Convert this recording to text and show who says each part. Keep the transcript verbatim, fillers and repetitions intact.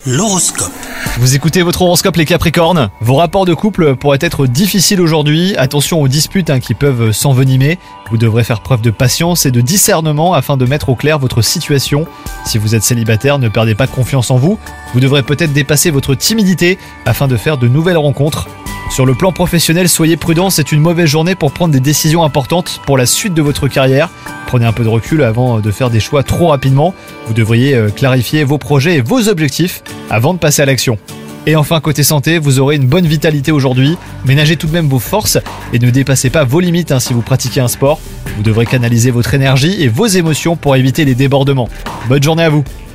Speaker 1: L'horoscope.
Speaker 2: Vous écoutez votre horoscope les Capricornes. Vos rapports de couple pourraient être difficiles aujourd'hui. Attention aux disputes hein, qui peuvent s'envenimer. Vous devrez faire preuve de patience et de discernement afin de mettre au clair votre situation. Si vous êtes célibataire, ne perdez pas confiance en vous. Vous devrez peut-être dépasser votre timidité afin de faire de nouvelles rencontres. Sur le plan professionnel, soyez prudent, c'est une mauvaise journée pour prendre des décisions importantes pour la suite de votre carrière. Prenez un peu de recul avant de faire des choix trop rapidement. Vous devriez clarifier vos projets et vos objectifs avant de passer à l'action. Et enfin, côté santé, vous aurez une bonne vitalité aujourd'hui. Ménagez tout de même vos forces et ne dépassez pas vos limites hein, si vous pratiquez un sport. Vous devrez canaliser votre énergie et vos émotions pour éviter les débordements. Bonne journée à vous!